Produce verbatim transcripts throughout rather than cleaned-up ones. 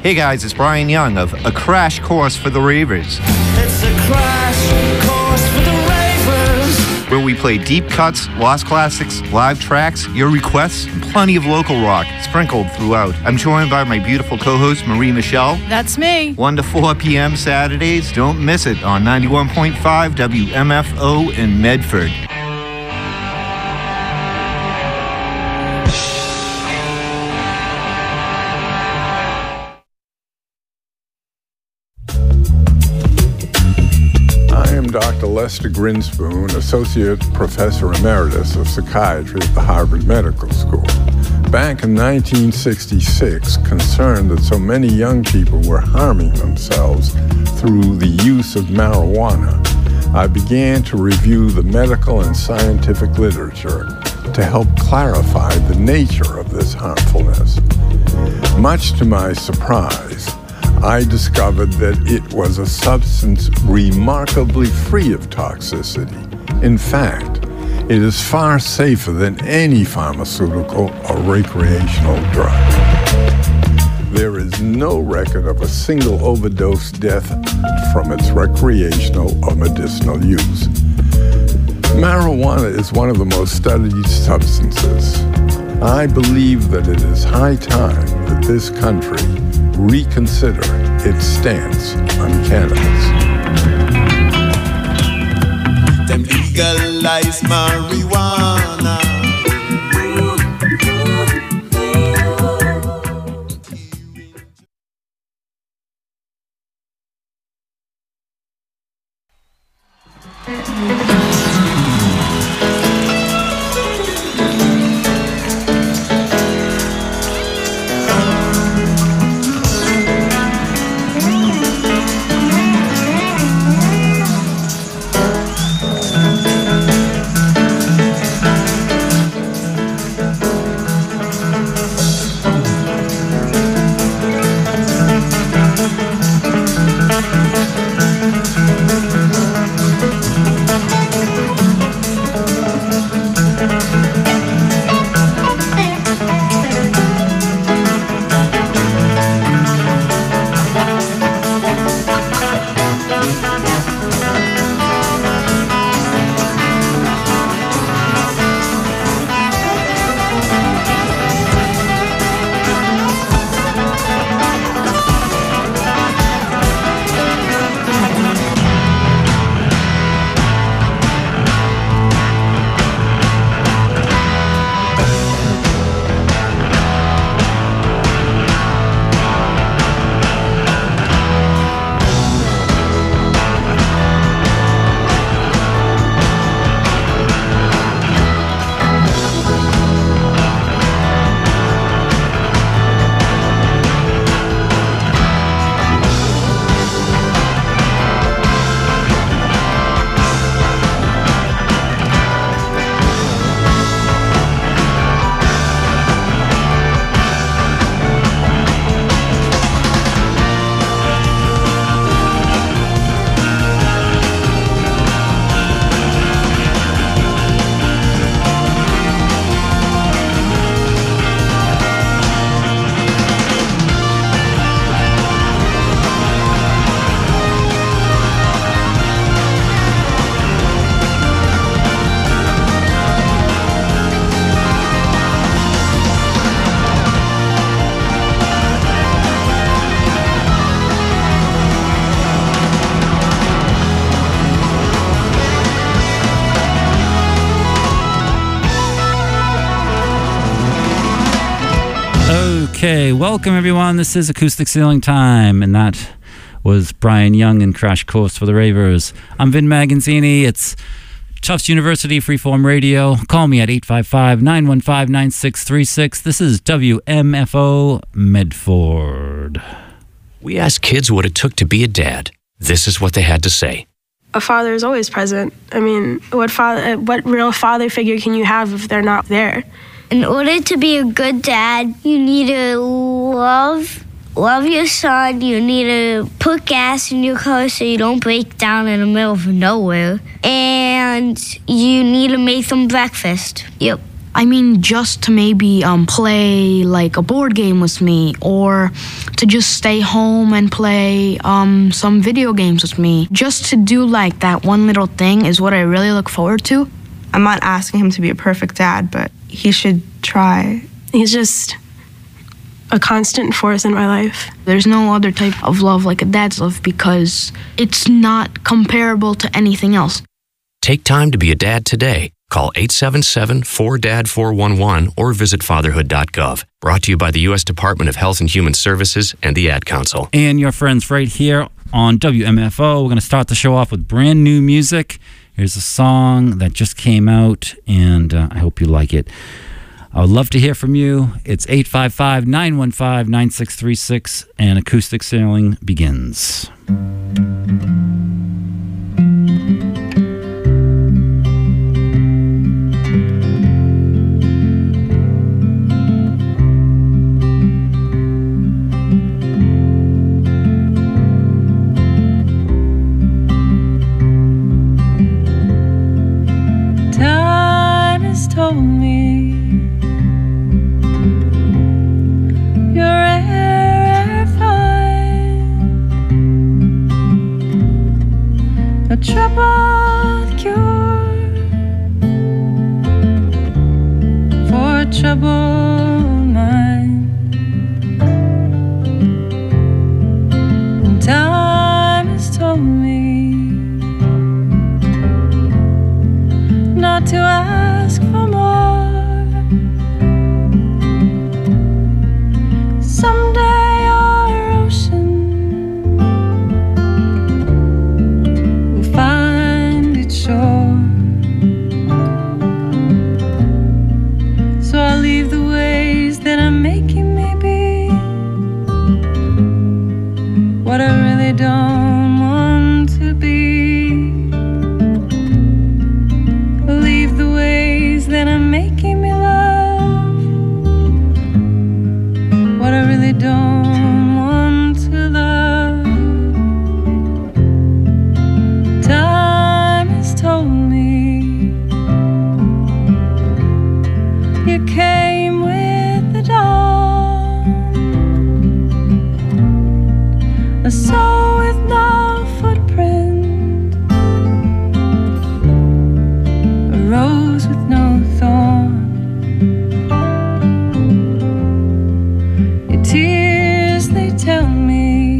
Hey guys, it's Brian Young of A Crash Course for the Ravers. It's a crash course for the Ravers, where we play deep cuts, lost classics, live tracks, your requests, and plenty of local rock sprinkled throughout. I'm joined by my beautiful co-host, Marie Michelle. That's me. one to four p.m. Saturdays. Don't miss it on ninety-one point five W M F O in Medford. Doctor Lester Grinspoon, Associate Professor Emeritus of Psychiatry at the Harvard Medical School. Back in nineteen sixty-six, concerned that so many young people were harming themselves through the use of marijuana, I began to review the medical and scientific literature to help clarify the nature of this harmfulness. Much to my surprise, I discovered that it was a substance remarkably free of toxicity. In fact, it is far safer than any pharmaceutical or recreational drug. There is no record of a single overdose death from its recreational or medicinal use. Marijuana is one of the most studied substances. I believe that it is high time that this country reconsider its stance on cannabis. them legalize marijuana. Okay, welcome everyone. This is Acoustic Ceiling Time, and that was Brian Young and Crash Course for the Ravers. I'm Vin Magazzini. It's Tufts University Freeform Radio. Call me at eight five five, nine one five, nine six three six. This is W M F O Medford. We asked kids what it took to be a dad. This is what they had to say. A father is always present. I mean, what father, what real father figure can you have if they're not there? In order to be a good dad, you need to love love your son. You need to put gas in your car so you don't break down in the middle of nowhere. And you need to make them breakfast. Yep. I mean, just to maybe um, play like a board game with me, or to just stay home and play um, some video games with me. Just to do like that one little thing is what I really look forward to. I'm not asking him to be a perfect dad, but he should try. He's just a constant force in my life. There's no other type of love like a dad's love because it's not comparable to anything else. Take time to be a dad today. Call eight seven seven, four D A D, four one one or visit fatherhood dot gov. Brought to you by the U S Department of Health and Human Services and the Ad Council. And your friends right here on W M F O. We're going to start the show off with brand new music. Here's a song that just came out, and uh, I hope you like it. I would love to hear from you. It's eight five five, nine one five, nine six three six, and Acoustic Sailing begins. Told me you're rare, fine, a troubled cure for a troubled mind. And time has told me not to ask for more. Someday our ocean will find its shore. So I'll leave the ways that are making me be what I really don't want to be. Leave the ways that are making me love what I really don't want to love. Time has told me you came with the dawn, a soul with no footprint, a rose with no thorn. Your tears, they tell me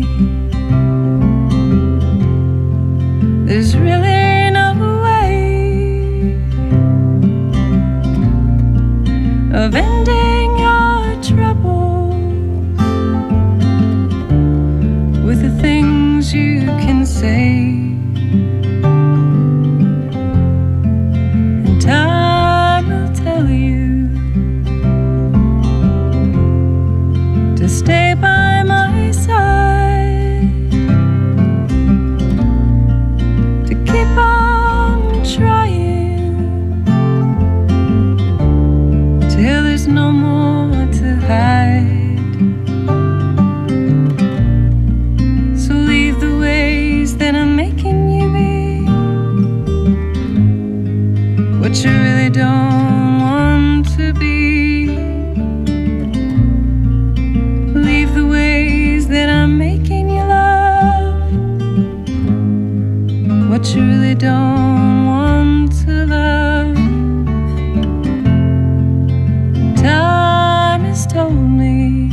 there's really no way of ending your troubles with the things you can say. And time will tell you to stay by my side, to keep on trying till there's no more to hide. So leave the ways that are making you be what you really don't want to be. Leave the ways that are making you love what you really don't want to love. Time has told me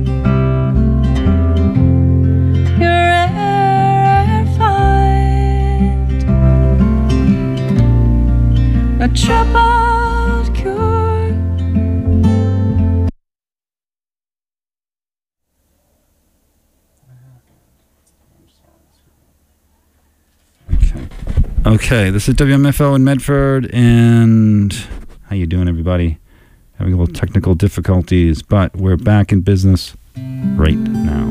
you're rare, find, a troubled cure. Okay, this is W M F O in Medford, and how you doing, everybody? Having a little technical difficulties, but we're back in business right now.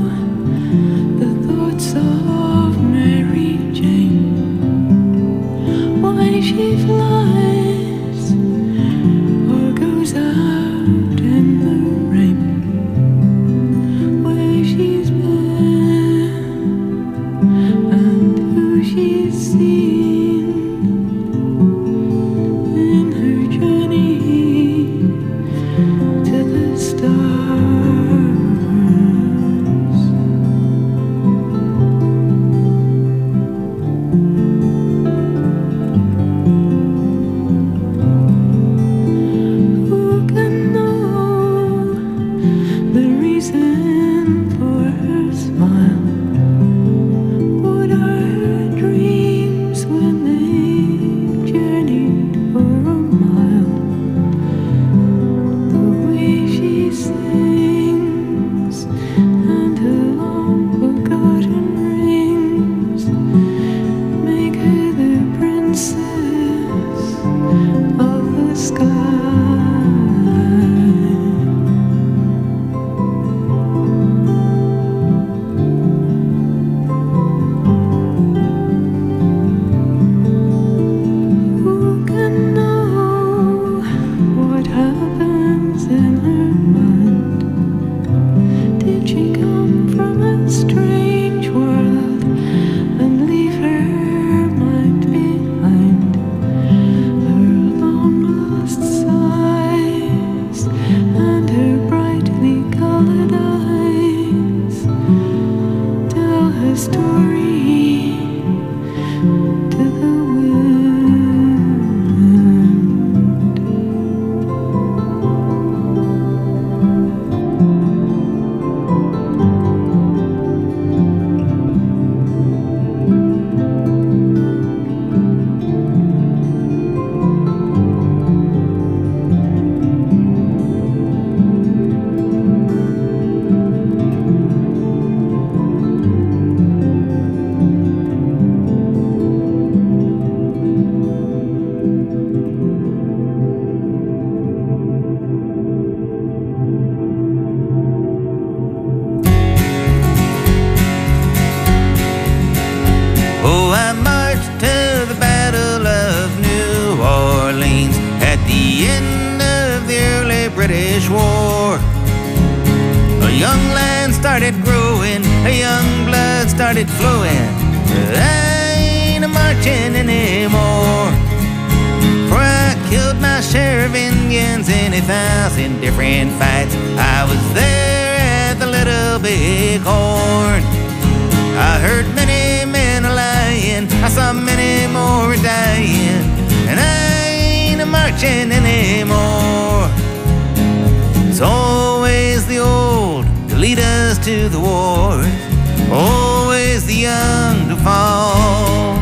Of Mary Jane young land started growing, young blood started flowing. But I ain't a-marching anymore. For I killed my share of Indians in a thousand different fights. I was there at the Little Big Horn. I heard many men a-lying, I saw many more dying, and I ain't a-marching anymore. It's always the old to lead us to the wars, always the young to fall.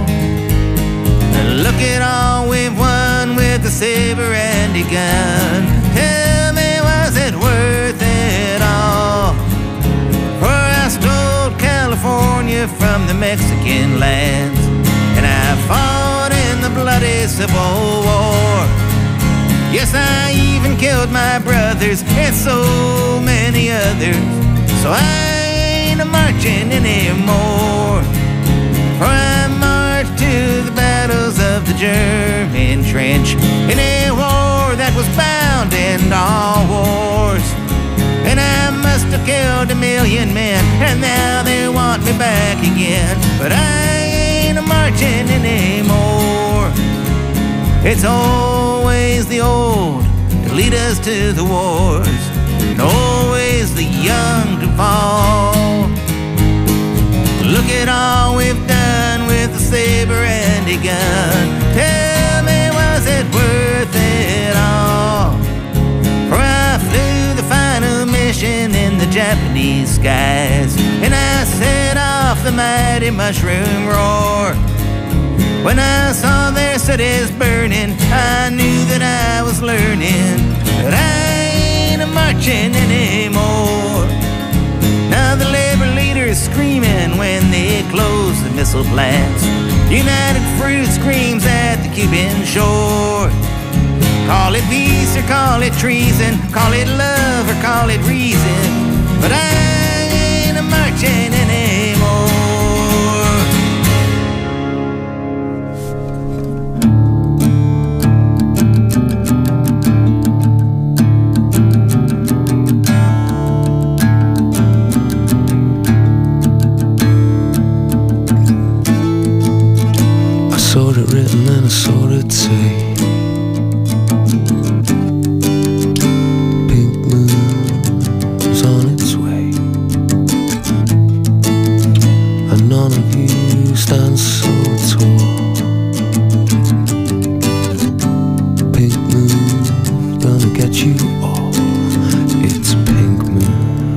And look at all we've won with the saber and a gun. Tell me, was it worth it all? For I stole California from the Mexican lands, and I fought in the bloody Civil War. Yes, I even killed my brothers and so many others. So I ain't a-marching anymore. For I marched to the battles of the German trench, in a war that was bound to end all wars. And I must have killed a million men, and now they want me back again. But I ain't a-marching anymore. It's always the old to lead us to the wars, and always the young to fall. Look at all we've done with a saber and a gun. Tell me, was it worth it all? For I flew the final mission in the Japanese skies, and I set off the mighty mushroom roar. When I saw their cities burning, I knew that I was learning that I ain't a-marching anymore. Now the labor leaders screaming when they close the missile plants. United Fruit screams at the Cuban shore. Call it peace or call it treason, call it love or call it reason, but I ain't a-marching anymore. Saw it written and I saw it say, pink moon is on its way, and none of you stand so tall. Pink moon gonna get you all. It's pink moon.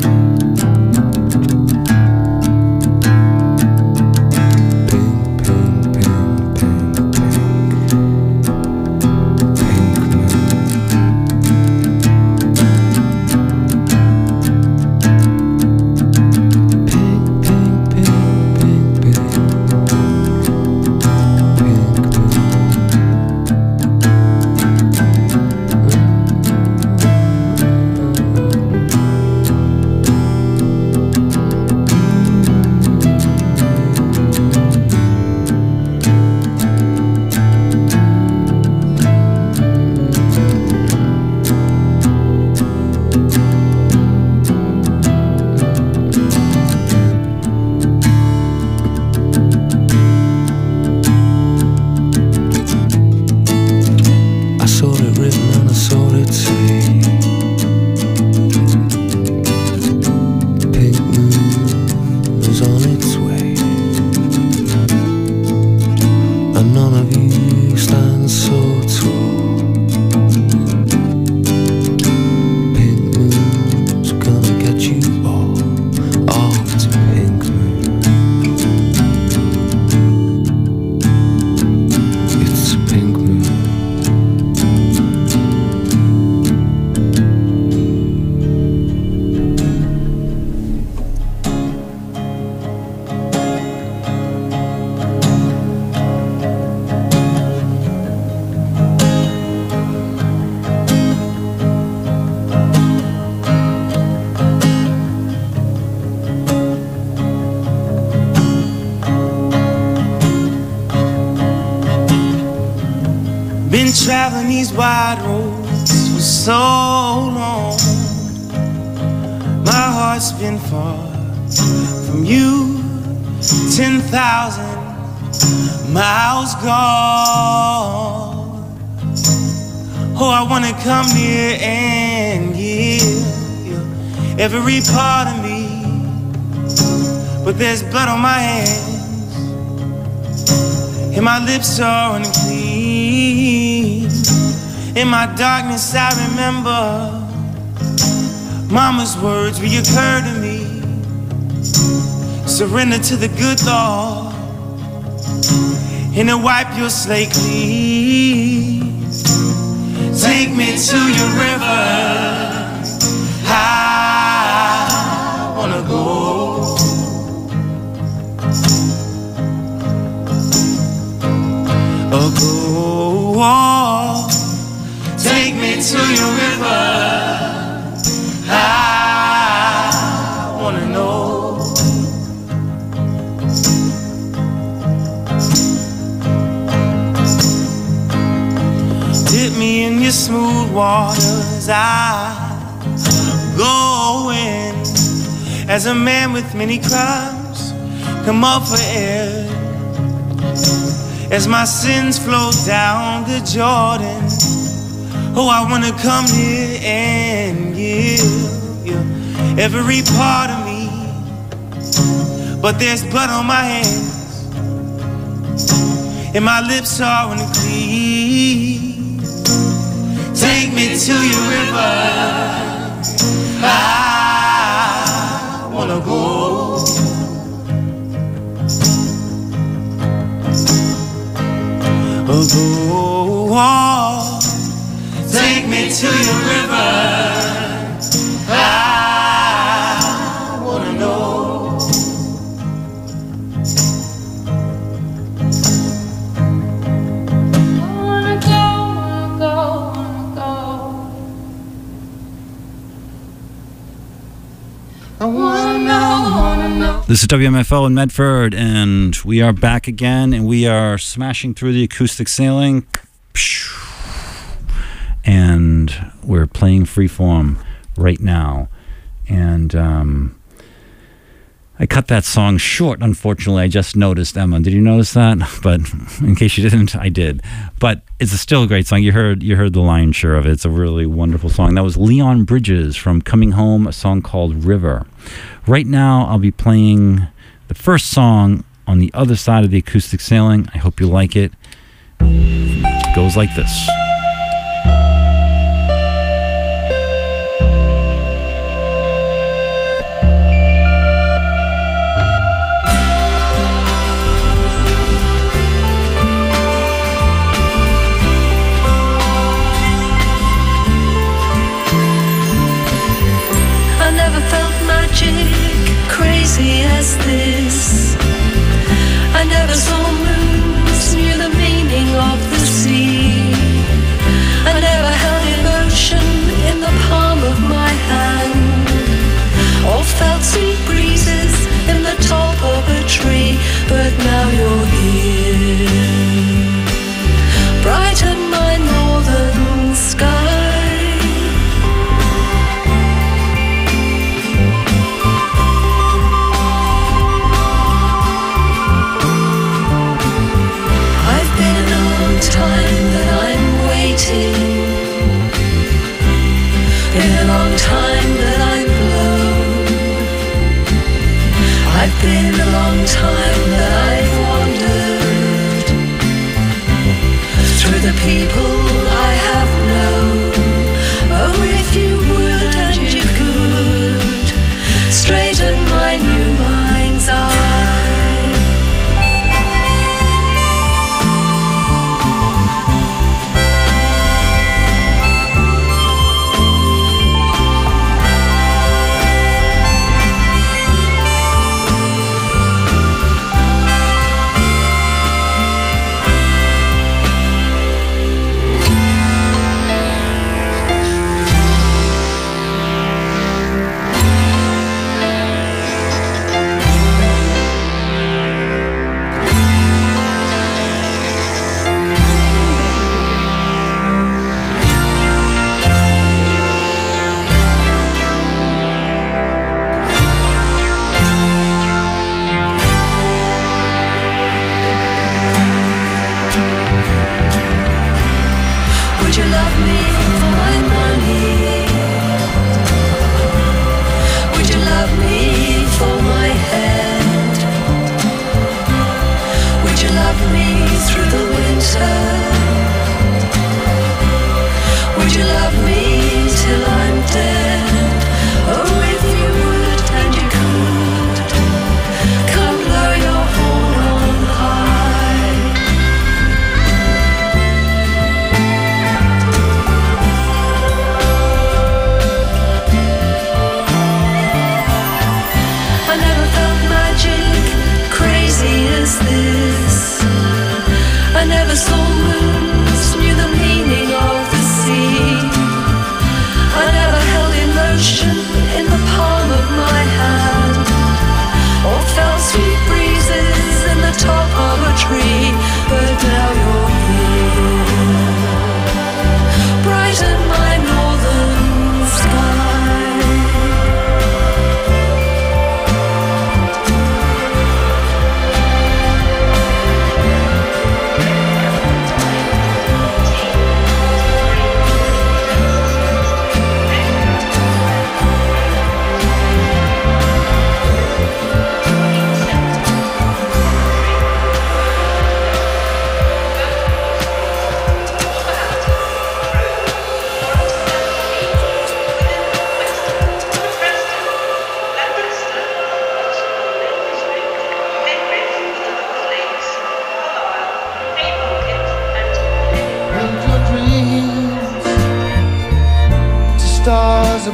Been traveling these wide roads for so long. My heart heart's been far from you, ten thousand miles gone. Oh, I wanna come near and give you every part of me, but there's blood on my hands and my lips are unclean. In my darkness I remember Mama's words reoccur to me. Surrender to the good Lord and to wipe your slate clean. Take me to your river, I wanna go. Oh, go, oh. Take me to your river, I wanna know. Dip me in your smooth waters, I go in. As a man with many crimes, come up for air. As my sins flow down the Jordan, oh, I wanna come here and give you every part of me, but there's blood on my hands and my lips are unclean. Take me to your river, I wanna go. Oh, go, oh. Take me to your river, I wanna know. I wanna go, wanna go, wanna go. I wanna know, wanna know. This is W M F O in Medford, and we are back again, and we are smashing through the acoustic ceiling. And we're playing Freeform right now. And um, I cut that song short, unfortunately. I just noticed, Emma. Did you notice that? But in case you didn't, I did. But it's a still a great song. You heard you heard the lion's share of it. It's a really wonderful song. That was Leon Bridges from Coming Home, a song called River. Right now, I'll be playing the first song on the other side of the acoustic ceiling. I hope you like it. It goes like this. Crazy as this, I never saw moons, knew the meaning of the sea. I never held emotion in the palm of my hand, or felt sweet breezes in the top of a tree. But now you're here, brighten my northern sky. Time that I'm waiting, been a long time that I'm blown. I've been a long time that I've wandered through the people I have known. Oh, if you would and you could straighten my new mind's eye.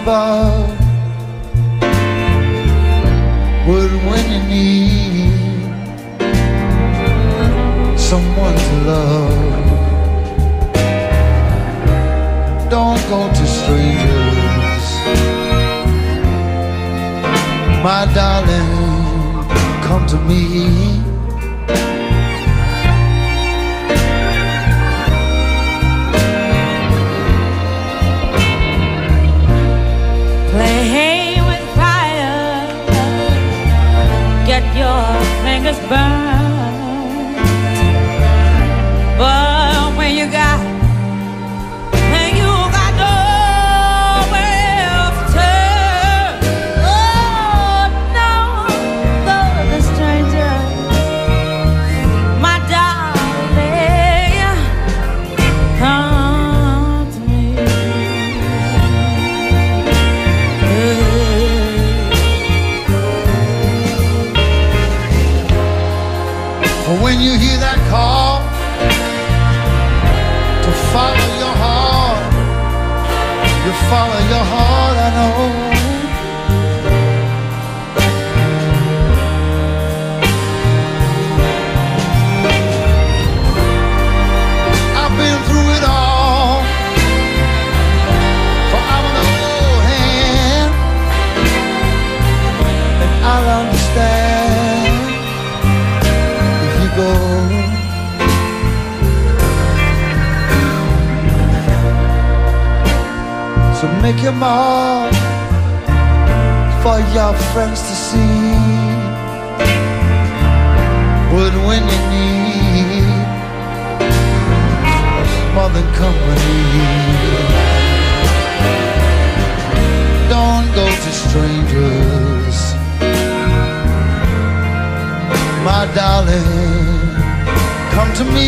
above would when you need someone to love. Don't go to strangers, my darling, come to me. Play with fire, get your fingers burned. But when you got, when you got nowhere to turn, oh no, go the stranger, my darling, come to me. When you hear that call to follow your heart, you follow your heart, I know. I've been through it all, for I'm an old hand, and I'll understand if you go. So make your mark for your friends to see. But when you need more than company, don't go to strangers, my darling, come to me.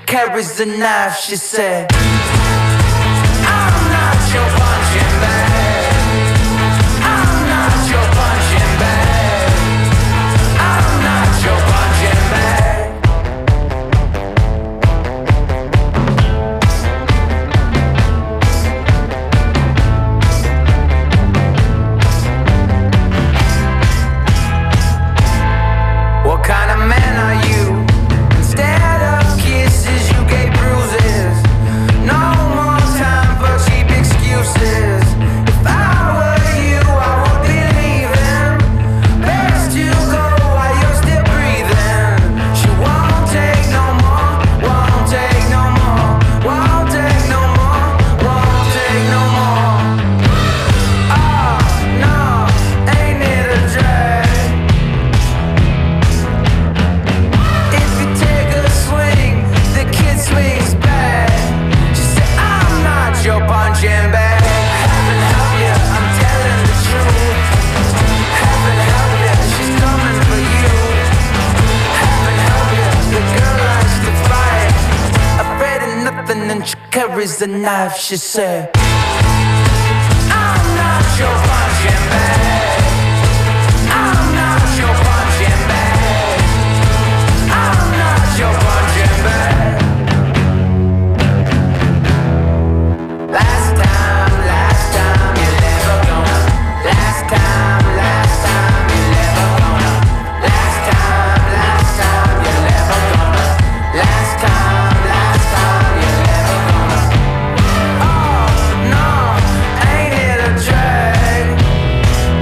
carries a knife, she said, I'm not your punching bag. I'm not your punching bag. I'm not your punching bag. What kind of man are you? Instead of kisses, you gave bruises. No more time for cheap excuses. If I were you, I would believe him. Best to go while you're still breathing. She won't take no more, won't take no more, won't take no more, won't take no more. Oh, no, ain't it a drag? If you take a swing, the kid swings back. She said, I'm not your punching bag. Heaven help ya, I'm telling the truth. Heaven help ya, she's coming for you. Heaven help ya, the girl likes to fight. Afraid of nothing and she carries a knife, she said, I'm not your punching bag. I'm not your punching bag. I'm not your punching bag. Last time, last time, you're never gonna. Last time, last time, you're never gonna. Last time, last time, you're never gonna. Last time, last time, you're never gonna. Oh, no, ain't it a drag?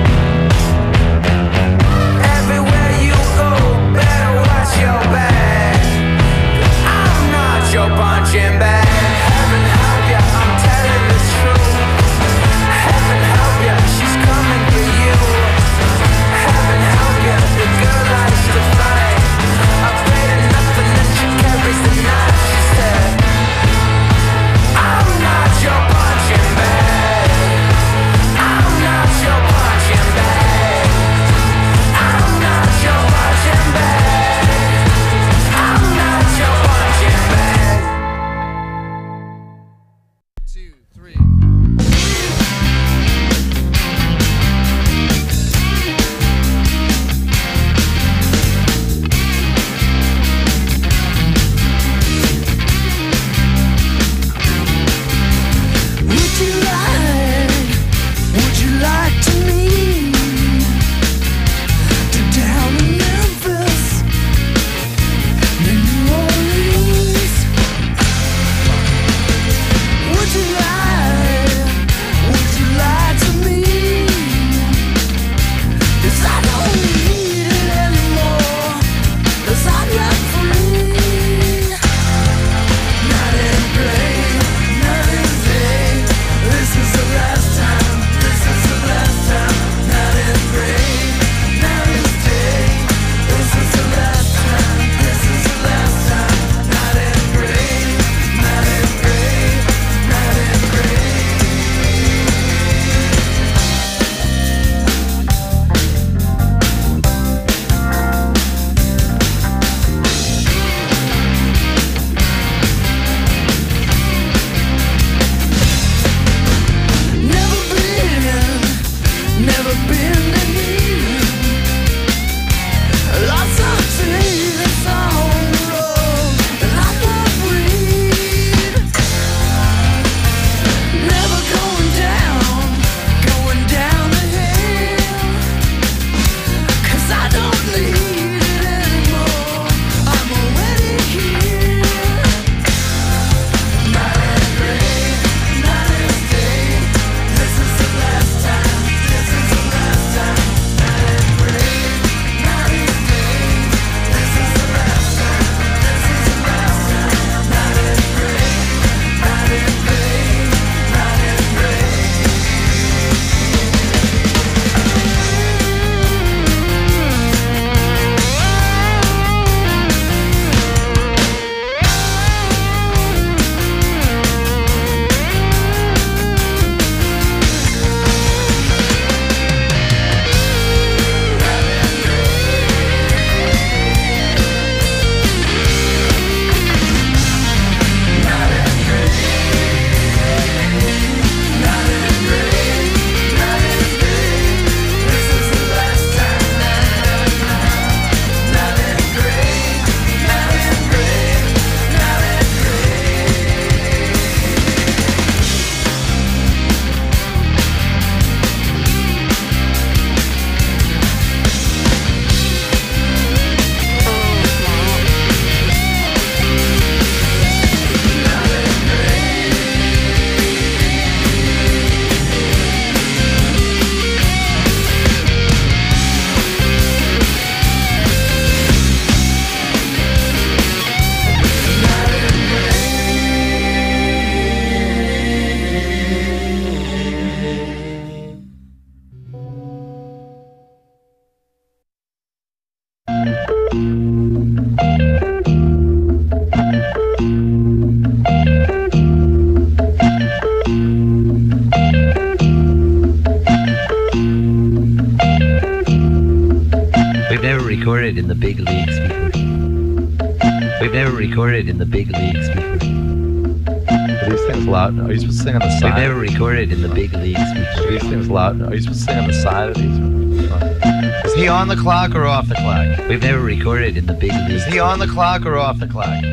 recorded in the big leagues before. We've never recorded in the big leagues before. Are these things loud? Are you supposed to sing on the side? We've never recorded in the big leagues before. Are these things loud? Are you supposed to sing on the side of these? Is he on the clock or off the clock? We've never recorded in the big leagues. Is he on the clock or off the clock?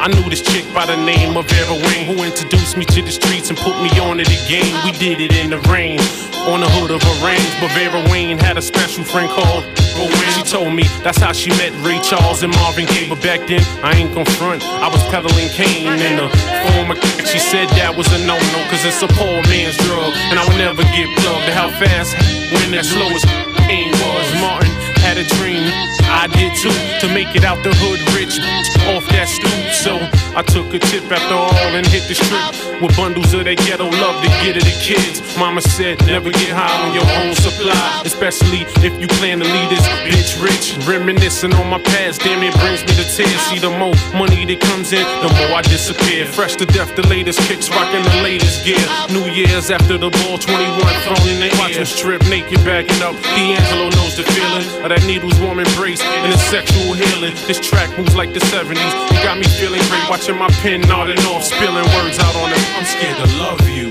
I knew this chick by the name of Vera Wang, who introduced me to the streets and put me on to the game. We did it in the rain, on the hood of a range. But Vera Wang had a special friend called Rowan. She told me that's how she met Ray Charles and Marvin Gaye. But back then, I ain't gon' front, I was peddling cane in the form of. She said that was a no-no, cause it's a poor man's drug, and I would never get plugged. How fast, when as slow as pain was. Martin had a dream, I did too, to make it out the hood rich, off that stoop. So I took a tip after all and hit the strip with bundles of that ghetto love to get to the kids. Mama said never get high on your own supply, especially if you plan to leave this bitch rich. Reminiscing on my past, damn it brings me to tears. See, the more money that comes in, the more I disappear. Fresh to death, the latest kicks, rocking the latest gear. New Year's after the ball, twenty-one thrown in the air. Watch him strip naked, backing up. D'Angelo knows the feeling of that needles warm embrace and the sexual healing. This track moves like the seventies. It got me feeling great, watching my pen nodding off, spilling words out on it. I'm scared to love you,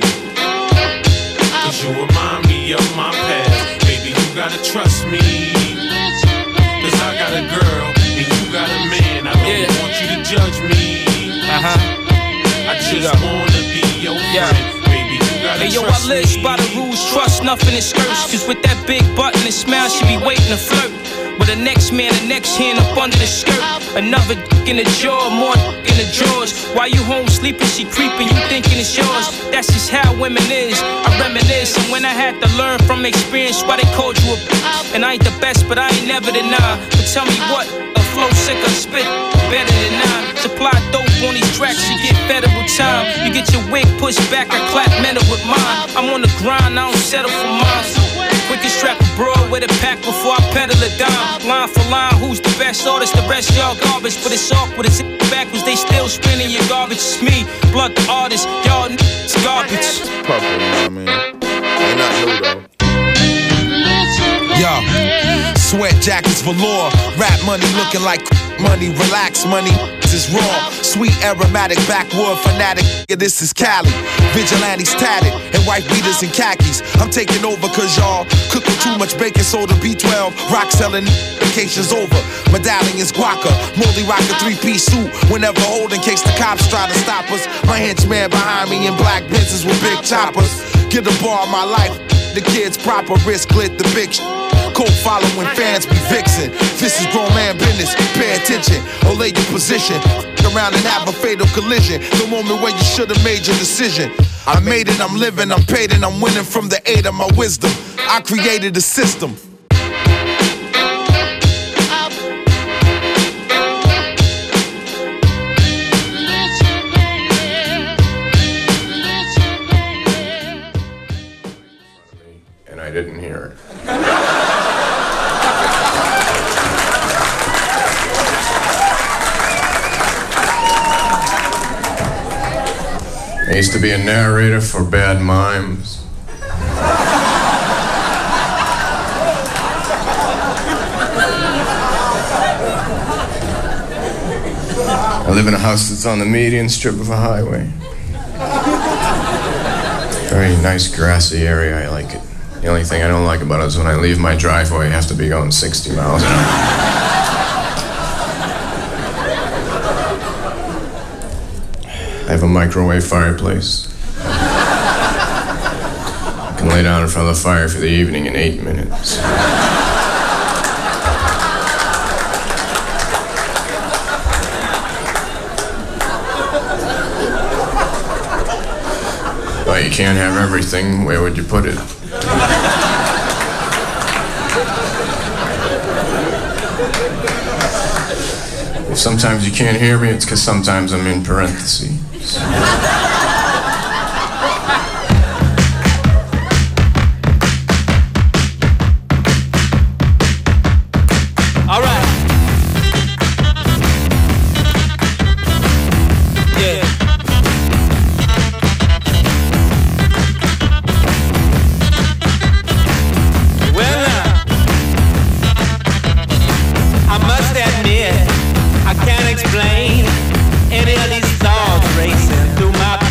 cause you remind me of my past. Baby, you gotta trust me, cause I got a girl and you got a man. I don't yeah. want you to judge me. Uh-huh. I just wanna be your yeah. friend. Hey yo, I live by the rules, trust nothing in skirts. Cause with that big butt and smile, she be waiting to flirt with the next man, the next hand up under the skirt. Another d*** in the jaw, more d*** in the drawers. While you home sleeping, she creeping, you thinking it's yours. That's just how women is, I reminisce. And when I had to learn from experience why they called you a b***. And I ain't the best, but I ain't never deny. But tell me what, a flow sick or spit better than nine. Supply dope on these tracks, you get federal time. You get your wig pushed back, I clap mental with mine. I'm on the grind, I don't settle for mine. Quickest strap abroad with a pack before I pedal a dime. Line for line, who's the best artist? The rest y'all garbage, but it's awkward as it backwards. They still spinning your garbage. It's me, Blunt the artist, y'all n***s garbage. Purple, you know what I mean? Ain't not new though. Yo, sweat jackets velour, rap money looking like money, relax money. This is raw, sweet aromatic backwood fanatic. Yeah, this is Cali. Vigilantes tatted and white beaters and khakis. I'm taking over cause y'all cooking too much baking soda. B twelve, rock selling, vacation's over. Medallions guaca, moldy rock a three-piece suit. Whenever old in case the cops try to stop us. My henchman behind me in black Benzes with big choppers. Get a bar of my life. The kids proper wrist glit the big sh- Cold following fans be vixen. This is grown man business, pay attention or lay your position. Around and have a fatal collision. The moment where you should have made your decision. I made it, I'm living, I'm paid and I'm winning from the aid of my wisdom. I created a system. And I didn't hear it. I used to be a narrator for Bad Mimes. I live in a house that's on the median strip of a highway. Very nice grassy area, I like it. The only thing I don't like about it is when I leave my driveway, I have to be going sixty miles an hour. I have a microwave fireplace. I can lay down in front of the fire for the evening in eight minutes. Well, you can't have everything. Where would you put it? If sometimes you can't hear me, it's because sometimes I'm in parentheses. All right. Yeah. Well, now, I must admit, I can't explain any of these thoughts racing through my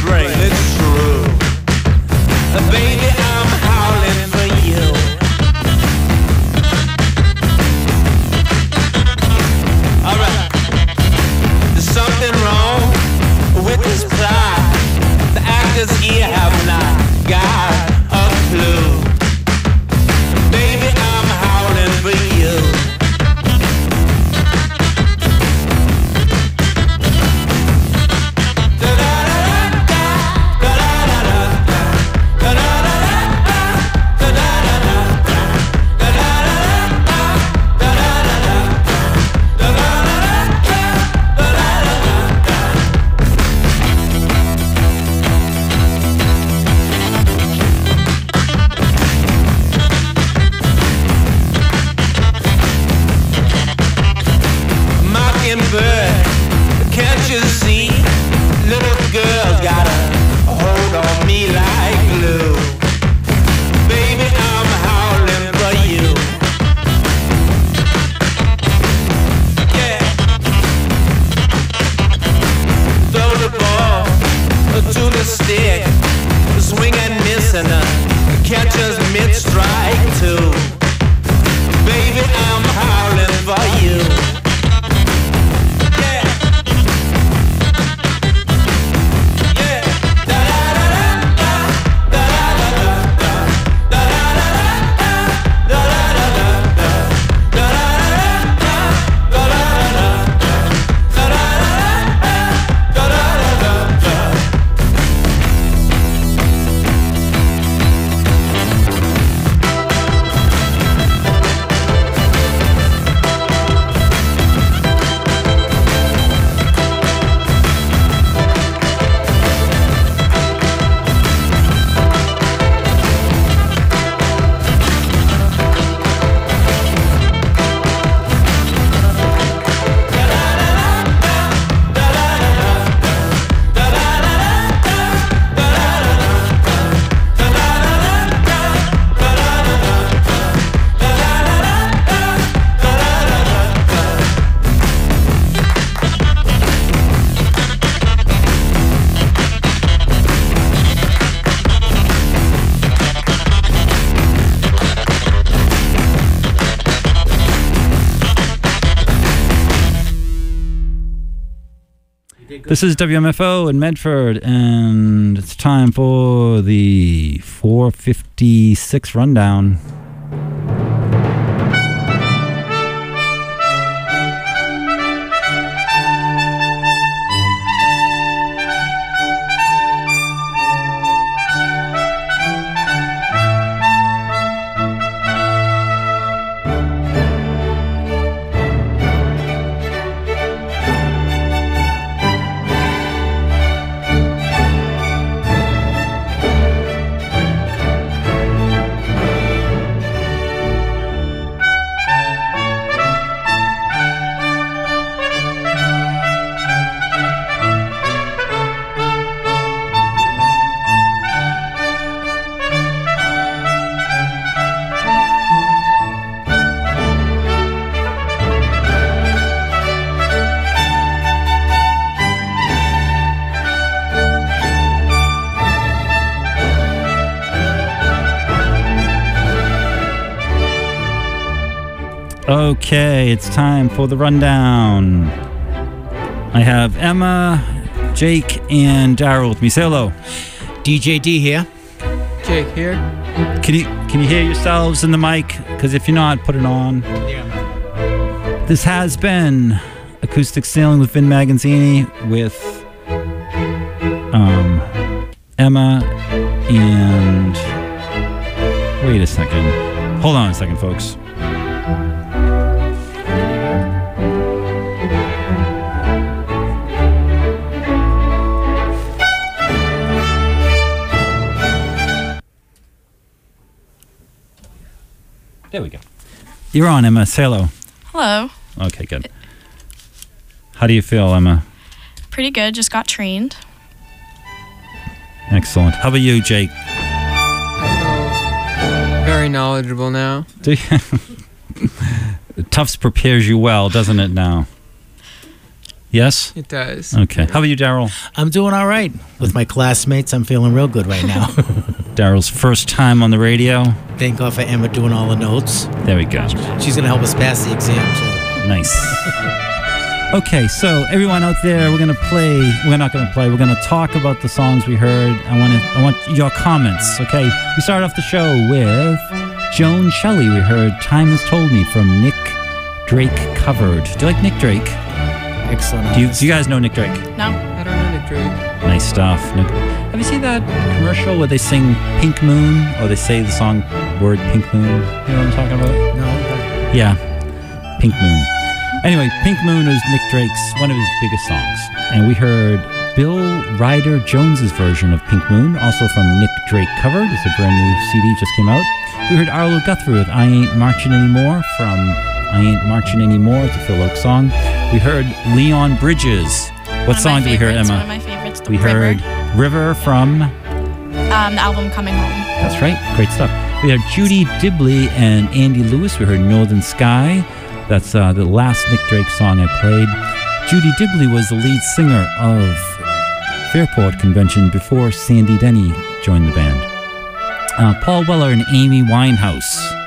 This is W M F O in Medford, and it's time for the four fifty-six rundown. Okay, it's time for the rundown. I have Emma, Jake, and Daryl with me. Say hello. D J D here. Jake here. Can you can you hear yourselves in the mic? Because if you're not, put it on. Yeah. This has been Acoustic Sailing with Vin Magazzini with um, Emma and... Wait a second. Hold on a second, folks. There we go. You're on, Emma. Say hello. Hello. Okay, good. How do you feel, Emma? Pretty good. Just got trained. Excellent. How about you, Jake? Very knowledgeable now. Do you? Tufts prepares you well, doesn't it now? Yes? It does. Okay. How about you, Daryl? I'm doing all right. With my classmates, I'm feeling real good right now. Daryl's first time on the radio. Thank God for Emma doing all the notes. There we go. She's going to help us pass the exam, too. Nice. Okay, so everyone out there, we're going to play. We're not going to play. We're going to talk about the songs we heard. I want to. I want your comments, okay? We started off the show with Joan Shelley. We heard Time Has Told Me from Nick Drake covered. Do you like Nick Drake? Excellent. Do you, do you guys know Nick Drake? No. I don't know Nick Drake. Nice stuff. Nick, have you seen that commercial where they sing Pink Moon, or they say the song word Pink Moon? You know what I'm talking about? No. Yeah, Pink Moon. Anyway, Pink Moon is Nick Drake's, one of his biggest songs. And we heard Bill Ryder Jones's version of Pink Moon, also from Nick Drake covered. It's a brand new C D, just came out. We heard Arlo Guthrie with I Ain't Marching Anymore from I Ain't Marching Anymore. It's a Phil Oak song. We heard Leon Bridges. What song did we hear, Emma? One of my favorites, The We River. heard River from... Um, the album Coming Home. That's right. Great stuff. We had Judy Dibley and Andy Lewis. We heard Northern Sky. That's uh, the last Nick Drake song I played. Judy Dibley was the lead singer of Fairport Convention before Sandy Denny joined the band. Uh, Paul Weller and Amy Winehouse.